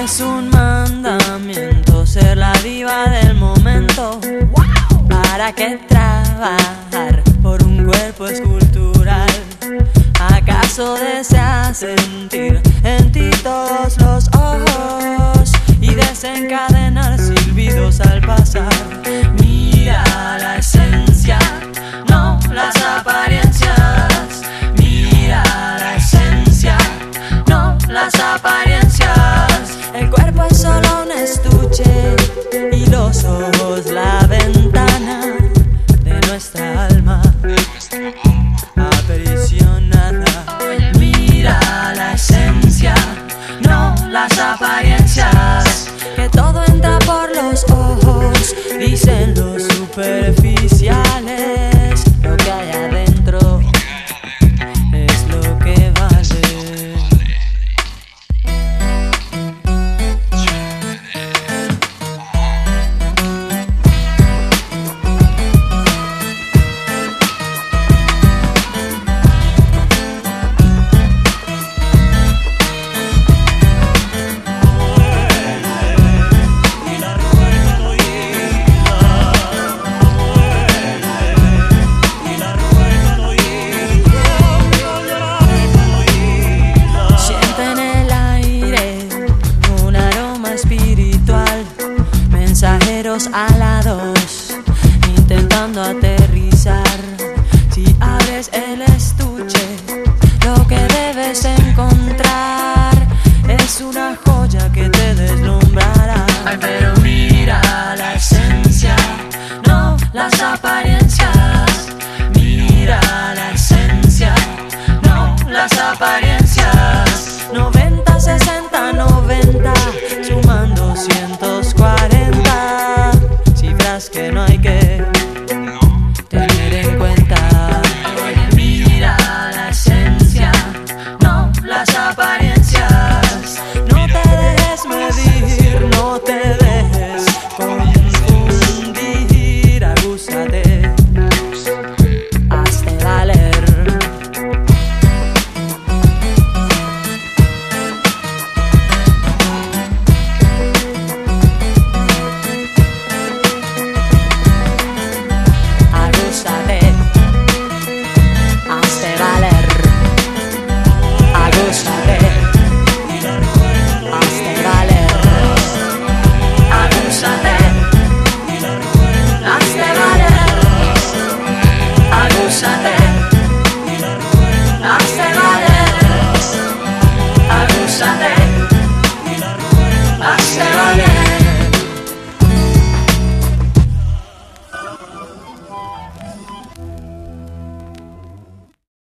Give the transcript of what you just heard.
Es un mandamiento ser la diva del momento. ¿Para qué trabajar por un cuerpo escultural? ¿Acaso deseas sentir en ti todos los ojos y desencadenar silbidos al pasar? Mira la esencia, no las apariencias. Mira la esencia, no las apariencias. El cuerpo es solo un estuche y los ojos la ventana de nuestra alma aprisionada. Mira la esencia, no las apariencias. Que todo entra por los ojos, dicen los superficiales. Lo que hay adentro es lo que vale. Mensajeros alados intentando aterrizar. Si abres el estuche, lo que debes encontrar es una joya que te deslumbrará. Ay, pero mira la esencia, no las apariencias. Mira la esencia, no las apariencias. 90, 60, 90, suman 240. Cifras que no hay que